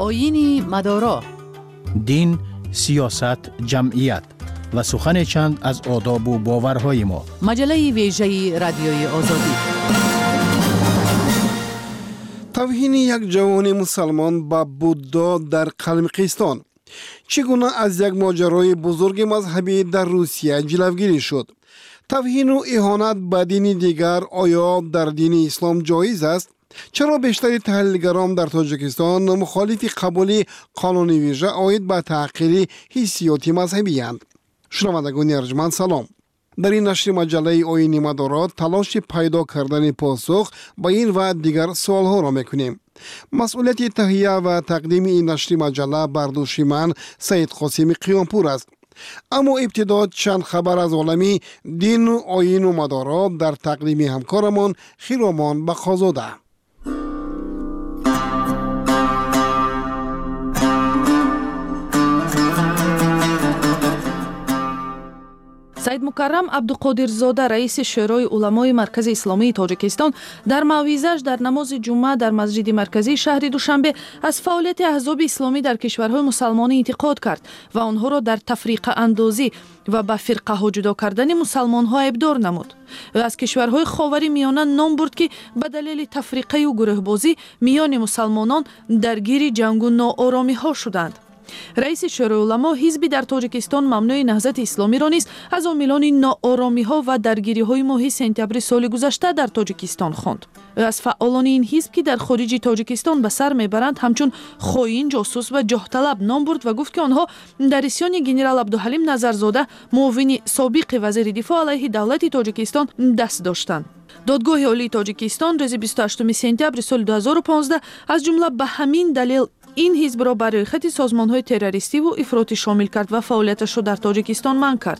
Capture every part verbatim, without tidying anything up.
آیین مدارا، دین، سیاست، جمعیت و سخن چند از آداب و باورهای ما. مجله ویژه رادیوی آزادی. توهین یک جوان مسلمان به بودا در قلمقیستان. چگونه از یک ماجرای بزرگ مذهبی در روسیه جلوگیری شد؟ توهین و اهانت به دین دیگر آیا در دین اسلام جایز است؟ چرا بیشتر تحلیلگران در تاجیکستان مخالف قبول قانون ویژه عاید به تحقیر حیثیات مذهبی اند؟ شنوندگان ارجمند سلام. در این نشر مجله آیین مدارا تلاش پیدا کردن پاسخ به این و دیگر سوالها را میکنیم. مسئولیت تهیه و تقدیم این نشر مجله بر دوش من سید قاسم قیامپور است. اما ابتدا چند خبر از عالمی دین و آیین و مدارا در تقدیم همکارمان خیرامان بخازاده. سید مکرم عبدالقادرزاده رئیس شورای علمای مرکز اسلامی تاجیکستان در موعظه‌اش در نماز جمعه در مسجد مرکزی شهر دوشنبه از فعالیت احزاب اسلامی در کشورهای مسلمانی انتقاد کرد و آنها را در تفریقه اندازی و به فرقه ها جدا کردن مسلمان ها ابدار نمود. و از کشورهای خاوری میانه نام برد که به دلیل تفریقه و گروهبازی میان مسلمانان درگیر جنگ و ناآرامی ها شدند. رئیس شورای علما حزبی در تاجیکستان ممنوع نهضت اسلامی را نیز از عاملان ناآرامی ها و درگیری های ماه سپتامبر سال گذشته در تاجیکستان خواند. از فعالان این حزب که در خارج تاجیکستان به سر میبرند همچون خائن، جاسوس و جاه طلب نام برد و گفت که آنها در اسیان گنرال عبدالحلیم نظرزاده معاون سابق وزیر دفاع علیه دولت تاجیکستان دست داشتند. دادگاه عالی تاجیکستان روز بیست و هشتم سپتامبر سال دو هزار و پانزده از جمله به همین دلیل این حزب را برای خط سازمان‌های تروریستی و افراطی شامل کرد و فعالیتش را در تاجیکستان منع کرد.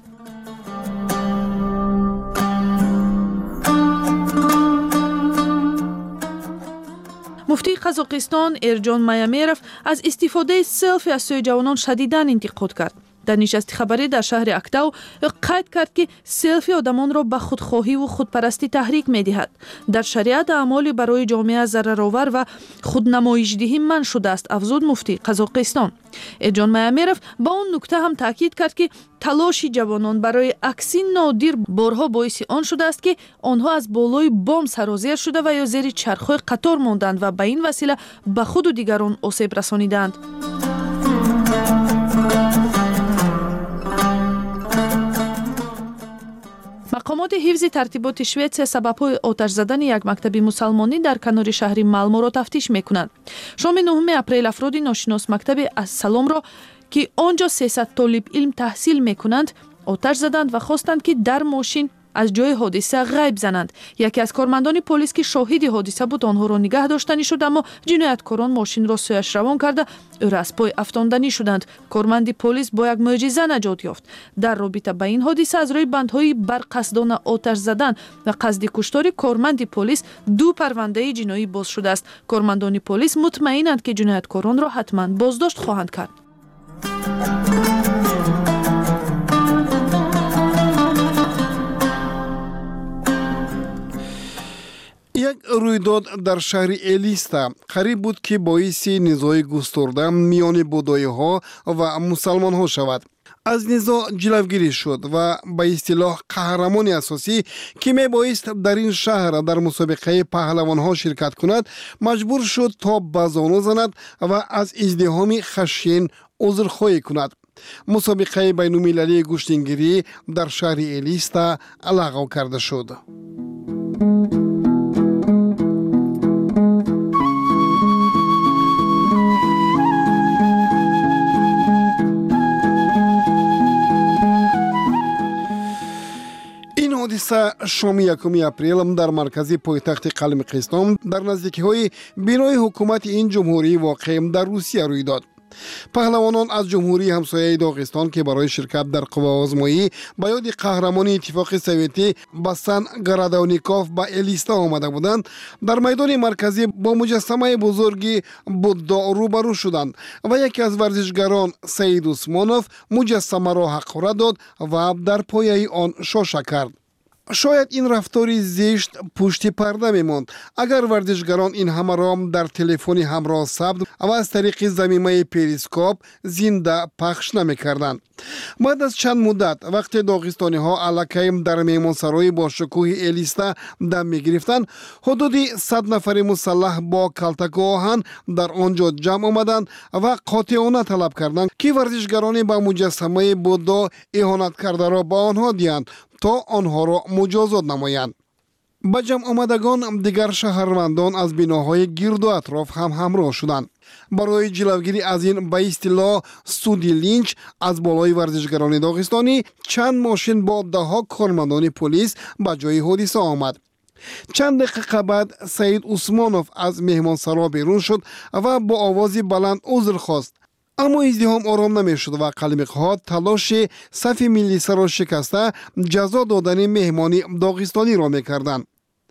مفتی قزاقستان ارجان میامیرف از استفاده سلفی از سوی جوانان شدیداً انتقاد کرد. در نشست خبری در شهر اکتاو قید کرد که سلفی آدمان را به خودخواهی و خودپرستی تحریک می دهد. در شریعت اعمالی برای جامعه ضررآور و خودنمایش‌دهی منع شده است، افزود مفتی قزاقستان. ارجان میامیرف با اون نکته هم تاکید کرد که تلاش جوانان برای عکسی نادر بارها باعث آن شده است که آنها از بالای بام سرازیر شده و یا زیر چرخهای قطار ماندند و به این وسیله به خود و دیگران آسیب رسانیدند. مقامات حفظ ترتیبات شوئدسیا سبب‌های آتش زدن یک مکتب مسلمانی در کنار شهر مالمو را تفتیش می‌کنند. شام نهم اپریل افراد ناشناس مکتب از سلام را که آنجا سیصد طالب علم تحصیل می‌کنند آتش زدند و خواستند که در ماشین از جای حادثه غیب زنند. یکی از کارمندان پلیس که شاهد حادثه بود آنها را نگه داشتنی شد، اما جنایتکاران ماشین را سویش روان کرده او را از پای افشاندنی شدند. کارمند پلیس با یک معجزه نجات یافت. در رابطه با این حادثه از روی بندهای برقصدانه آتش زدن و قصد کشتار کارمند پلیس دو پرونده جنایی باز شده است. کارمندان پلیس مطمئنند که جنایتکاران را حتما بازداشت خواهند کرد. یک رویداد در شهر الیستا قریب بود که باعث نزاع گسترده میان بودایی ها و مسلمان ها شود. از نزاع جلوگیری شد و به اصطلاح قهرمان اساسی که می بایست در این شهر در مسابقه پهلوان ها شرکت کند مجبور شد تا به زانو زند و از ازدحام خشن عذرخواهی کند. مسابقه بین المللی گوشتنگیری در شهر الیستا لغو کرده شد. حادثه شام یکم اپریل در مرکزی پایتخت قلمقیستان در نزدیکی های بینای حکومت این جمهوری واقع در روسیه روی داد. پهلوانان از جمهوری همسایه داغستان که برای شرکت در قوه آزمایی به یاد قهرمان اتفاق سوویتی باسان گرادونیکوف به الیستا آمده بودند در میدان مرکزی با مجسمه بزرگی بودا روبرو شدند و یکی از ورزشگران سید عثمانوف مجسمه را حقاره داد و در پایه آن شاشه کرد. شاید این رفتاری زشت پشت پرده میموند اگر ورزشگران این همه را در تلفن همراه ثبت و از طریق ضمیمه پریسکوپ زنده پخش نمیکردند. بعد از چند مدت وقتی داغستانی ها الکیم در میمانسرای با شکوه الیستا دم میگرفتند، حدود صد نفر مسلح با کلتک و آهن در آنجا جمع آمدند و قاطعانه طلب کردند که ورزشگران با مجسمه بودا اهانت کرده را با آنها دهند تا آنها را مجازات نمایند. با جمع آمدگان دیگر شهروندان از بناهای گرد و اطراف هم همراه شدند. برای جلوگیری از این به اصطلاح سودی لینچ از بالای ورزشگران داغستانی چند ماشین با ده ها کارمندان پلیس به جای حادثه آمد. چند دقیقه بعد سید عثمانوف از مهمانسرا بیرون شد و با آوازی بلند عذر خواست. اما ازدحام آرام نمیشد و قلمق‌ها تلاش صف ملیسا را شکسته جزا دادن مهمانی داغستانی را میکردند.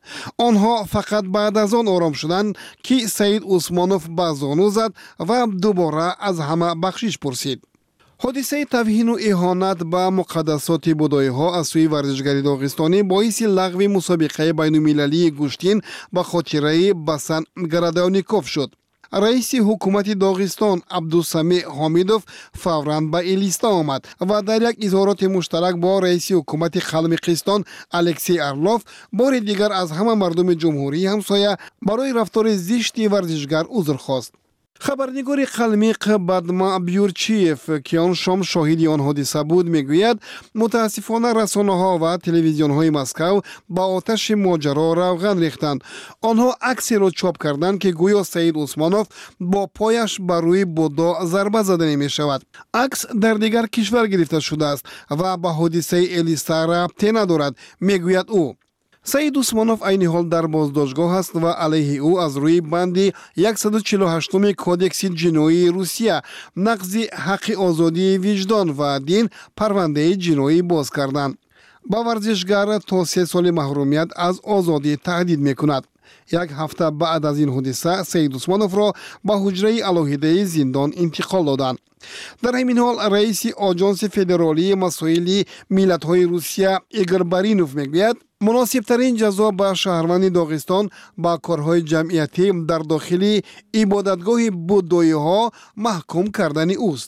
آنها فقط بعد از آن آرام شدند که سید عثمانوف به زانو زد و دوباره از همه بخشش پرسید. حادثه توهین و اهانت به مقدسات بودایی ها از سوی ورزشگری داغستانی باعث لغو مسابقه بین المللی گشتین به خاطره بسن گرادونیکوف شد. رئیس حکومت داغستان عبدالسمیع حمیدوف فوراً به الیستا آمد و در یک اظهارات مشترک با رئیس حکومت قلمقیستان الکسی ارلوف بار دیگر از همه مردم جمهوری همسایه برای رفتار زشت ورزشگر عذر خواست. خبرنگار قلمق بدما بیورچیف که آن شام شاهد آن حادثه بود میگوید متاسفانه رسانه ها و تلویزیون های مسکو با آتش ماجرا روغن ریختند. آنها عکسی را چاپ کردند که گویا سید عثمانوف با پایش بر روی بودا ضربه زده می شود. عکس در دیگر کشور گرفته شده است و به حادثه الیستا ربطی ندارد، میگوید او. سید عثمانوف عین حال در بازداشتگاه است و علیه او از روی بند صد و چهل و هشت کودکس جنایی روسیه نقض حق آزادی وجدان و دین پرونده جنایی باز کردند. با ورزشگر تا سه سال محرومیت از آزادی تهدید میکند. یک هفته بعد از این حادثه سید عثمانوف را به حجره علاهیده زندان انتقال دادند. در همین حال رئیس آژانس فدرالی مسائل ملت‌های روسیه ایگور بارینوف میگوید مناسب ترین جزا به شهروند داغستان با کارهای جمعیتی در داخل عبادتگاه بودایی ها محکوم کردن اوست.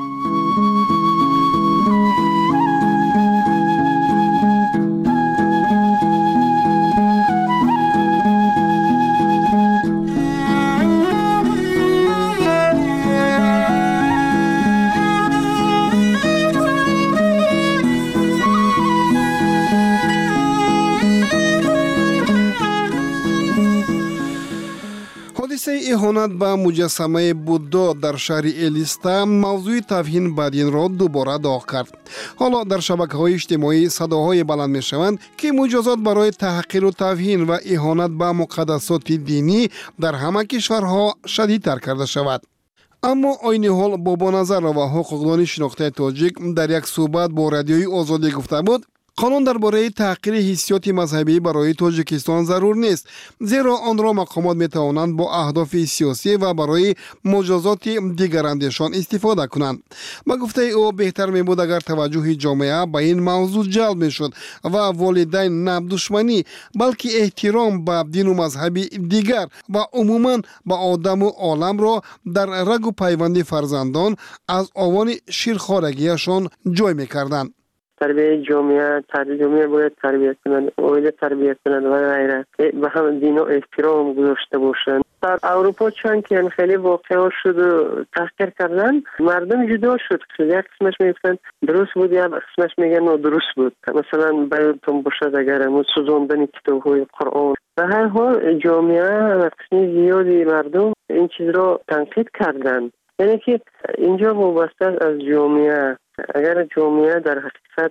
حادثه اهانت به مجسمه بودا در شهر الیستا موضوع توهین به دین را دوباره داغ کرد. حالا در شبکه‌های اجتماعی صداهای بلند می‌شوند که مجازات برای تحقیر و توهین و اهانت به مقدسات دینی در همه کشورها شدیدتر کرده شود. اما عین حال بابا نظر و حقوقدان شناخته تاجیک در یک صحبت با رادیوی آزادی گفته بود قانون درباره تحقیر حیثیت مذهبی برای تاجیکستان ضرور نیست، زیرا آن را مقامات می توانند با اهداف سیاسی و برای مجازات دیگر اندیشان استفاده کنند. با گفته او بهتر می بود اگر توجه جامعه به این موضوع جلب می شد و والدین نه دشمنی بلکه احترام به دین و مذهب دیگر و عموما به آدم و عالم را در رگ و پیوند فرزندان از آوان شیرخوارگیشان جای می کردند. تربیت جامعه تربیت جامعه باید تربیت کنند، اویل تربیت کنند و غیره، به هم دین و احترام گذاشته باشند. در اروپا چون که خیلی واقعا شد و تحقیر کردن، مردم جدا شد. یک قسمش میگن درست بود، یک قسمش میگن نادرست بود. مثلا بیانتون باشد اگر ما سوزاندن کتاب‌های قرآن. به هر حال جامعه قسم زیادی مردم این چیز را تنقید کردند. یعنی که اینجا وابسته از جامعه، اگر جامعه در حقیقت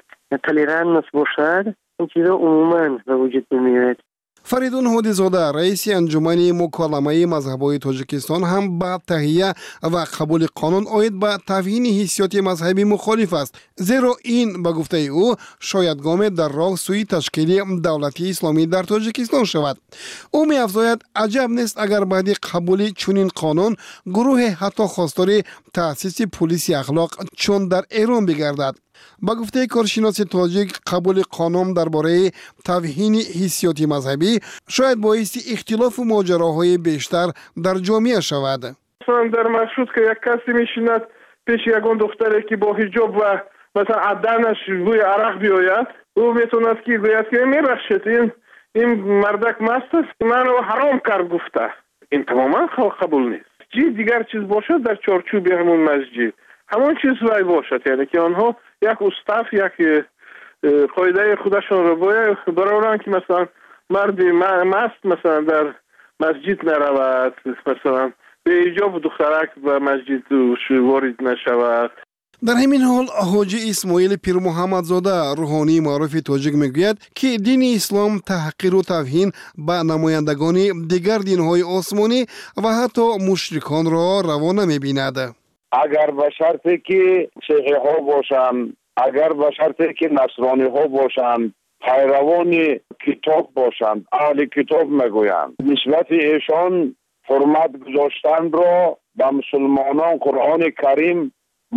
تولرانس باشد این چیزا عموما به وجود نمیاد. فریدون هودیزاده رئیس انجمن مکالمه مذهبی تاجیکستان هم به تهیه و قبول قانون عاید به توهین حیثیت مذهبی مخالف است، زیرا این به گفته او شاید گام در راه سوی تشکیل دولت اسلامی در تاجیکستان شود. او می افزاید عجب نیست اگر بعد قبول چنین قانون گروه حتی خواستار تأسیس پلیس اخلاق چون در ایران بگردد. با گفته کارشناس تاجیک، قبول قانون درباره توهین حسیات مذهبی شاید باعث اختلاف و ماجراهای بیشتر در جامعه شود. مثلا در مشروط که یک کسی میشیند پیش یگان دختری که با حجاب و مثلا عدنش روی عرق بیاید، او میتوند که گوید که میبخشید این این مردک مست است، من رو حرام کرد گفته. این تماما قبول نیست. چیز دیگر چیز باشد در چارچوب همون مسجد همون چیز وای باشد، یعنی که آنها یک استاف یک قاعده خودشون رو باید برارن که مثلا مردی مست مثلا در مسجد نرود، مثلا به حجاب دخترک به مسجد وارد نشود. در همین حال حاجی اسماعیل پیر محمد زاده روحانی معروف تاجیک میگوید که دین اسلام تحقیر و توهین به نمایندگان دیگر دینهای آسمانی و حتی مشرکان را روا نمیبیند. اگر به شرطی که شیعی ها باشند، اگر به شرطی که نصرانی ها باشند، پیروان کتاب باشند، اهل کتاب میگویند نسبت ایشان حرمت گذاشتن را به مسلمانان قرآن کریم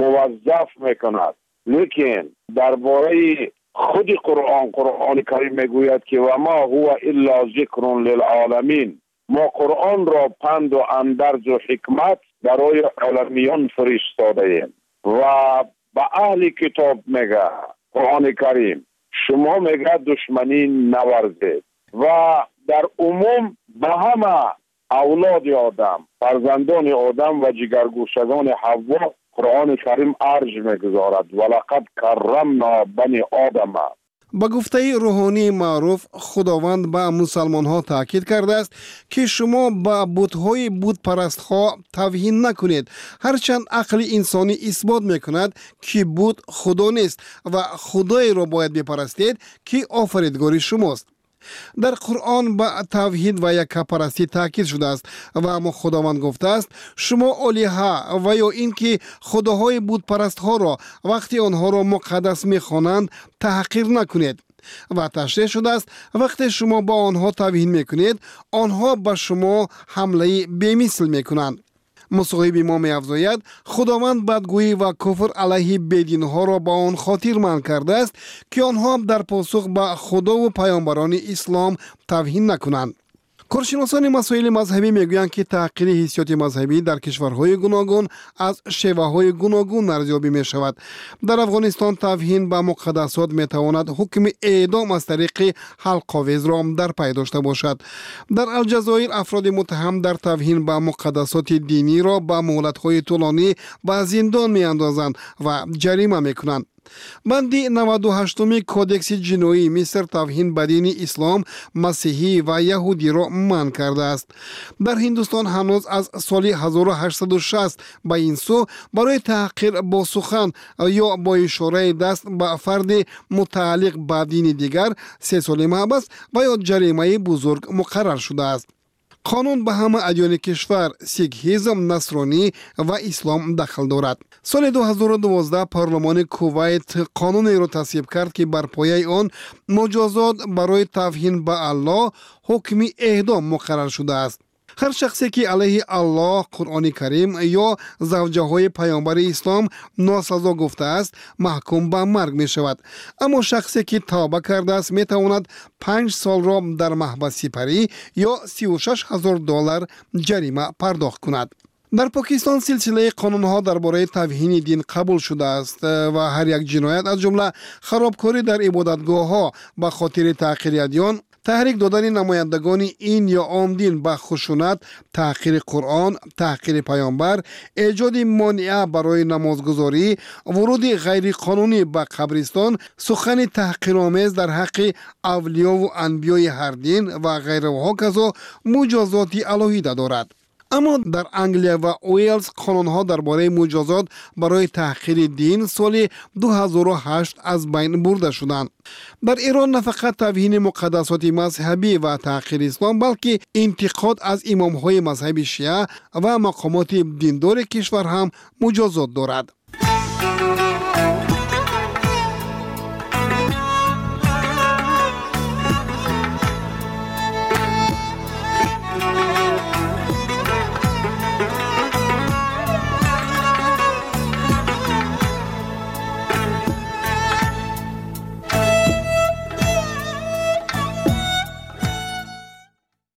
موظف میکند. لیکن درباره خود قرآن قرآن کریم میگوید که و ما هو الا ذکر للعالمین، ما قرآن را پند و اندرز و حکمت برای عالمیان فرستاده ایم. و به اهل کتاب میگه قرآن کریم شما میگه دشمنی نورزید و در عموم به همه اولاد آدم، فرزندان آدم و جگرگوشگان حوا قرآن کریم ارج میگذارد ولقد کرمنا بنی آدم. با گفته روحانی معروف خداوند به مسلمان ها تاکید کرده است که شما با بت‌های بت پرست ها توهین نکنید، هرچند عقل انسانی اثبات میکند که بت خدا نیست و خدای را باید بپرستید که آفریدگار شماست. در قرآن به توحید و یکپرستی تاکید شده است و اما خداوند گفته است شما الها و یا اینکه خداهای بت پرست ها را وقتی آنها را مقدس می‌خوانند تحقیر نکنید. و تشریح شده است وقتی شما با آنها توهین میکنید آنها به شما حمله بی‌مثل میکنند. مصاحب ما می افزاید خداوند بدگویی و کفر علیه بدین ها را با آن خاطر من کرده است که آنها در پاسخ به خدا و پیامبران اسلام توهین نکنند. کارشناسان مسائل مذهبی میگویند که تحقیر حیثیت مذهبی در کشورهای گوناگون از شیوه‌های گوناگون ارزیابی می شود. در افغانستان توهین به مقدسات می تواند حکم اعدام از طریق حلق‌آویز را در پی داشته باشد. در الجزایر افراد متهم در توهین به مقدسات دینی را به مهلت‌های طولانی به زندان می اندازند و جریمه می کنند. بندی نود و هشتم کودکس جنایی مصر توهین به دین اسلام، مسیحی و یهودی را منع کرده است. در هندوستان هنوز از سال هزار و هشتصد و شصت به این سو برای تحقیر با سخن یا با اشاره دست به فرد متعلق به دین دیگر سه سال محبس و یا جریمه بزرگ مقرر شده است. قانون به همه ادیان کشور، سیکهیزم، نصرانی و اسلام دخل دارد. سال دو هزار و دوازده پارلمان کویت قانونی را تصویب کرد که بر پایه آن مجازات برای توهین به الله حکم اعدام مقرر شده است. هر شخصی که علیه الله، قرآن کریم یا زوجه های پیامبر اسلام ناسزا گفته است محکوم به مرگ می شود. اما شخصی که توبه کرده است می تواند پنج سال را در محبس سپری یا سی و شش هزار دلار جریمه پرداخت کند. در پاکستان سلسله قانون‌ها درباره توهین دین قبول شده است و هر یک جنایت از جمله خرابکاری در عبادتگاه‌ها به خاطر تحقیر ادیان، تحریک دادن نمایندگان این یا آن دین به خشونت، تحقیر قرآن، تحقیر پیامبر، ایجاد مانعه برای نمازگزاری، ورود غیر قانونی به قبرستان، سخن تحقیرآمیز در حق اولیا و انبیای هر دین و غیره و هکذا مجازاتی علیحده دارد. اما در انگلیا و ویلز قانون‌ها درباره مجازات برای تحقیر دین سال دو هزار و هشت از بین برده شدند. در ایران نه فقط توهین مقدسات مذهبی و تحقیر اسلام بلکه انتقاد از امام‌های مذهب شیعه و مقامات دیندار کشور هم مجازات دارد.